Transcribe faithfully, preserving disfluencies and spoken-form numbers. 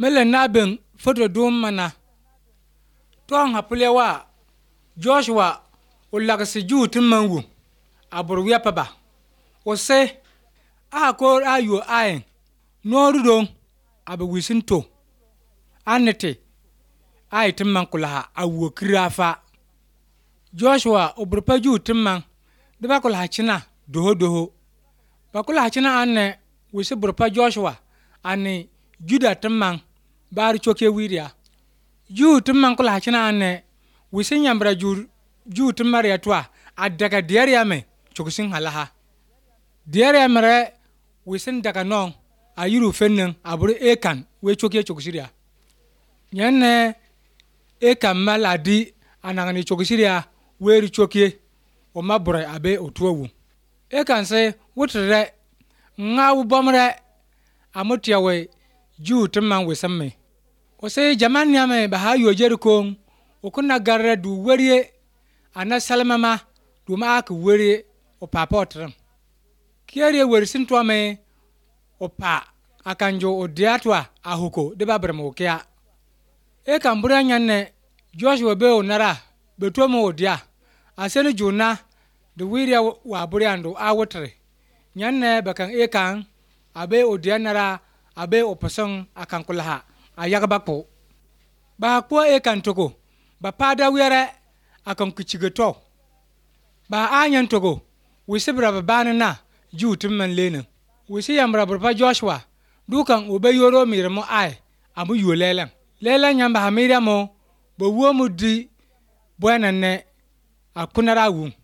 mele na ben foto dum mana ton hapulewa Joshua o lagsi ju timmanwu abur wiya paba o se a ko ayo ayen noru don abu wisin to anete ay timman kulaha awo kirafa Joshua o burpa ju timman de ba kulaha china doho doho ba kulaha china anne wisi burpa Joshua ani juda timman bar choke wiria ju timman kulaha china anne wisi nyambra ju ju timmar ya twa adaga diyar ya me chokusin halaha diyar ya mere wisin daga non ayuru fennin aburu ekan we choke chokusiria nyanne ekan maladi anangani chokusiria weri choke o mabure abe otuwu ekan se wutre ngawu bomre amutiawe ju timman wisamme o se jaman nyame ba ha yo jeriko o kunna garre du weriye ana salmama du ma ka weriye o papotram kiyare wersin to me o pa akanjo o diatwa ahuko de babre mo kya e kan bura nyanne Joshua be onara be to mo odia asene jona de weriya wa buriando awotre nyanne bakan e kan abe odia nara abe opasong akan kulaha ayaga bakpo ba ko e kan toko ba pada were akan kuchigeto ba anyan togo wisibra ba banana ju timman lenen wisi yambra burpa Joshua dukan obe yoro mirmo ai amu yolelen lelen yamba hamira mo bo wo mu di bwana ne akunara wu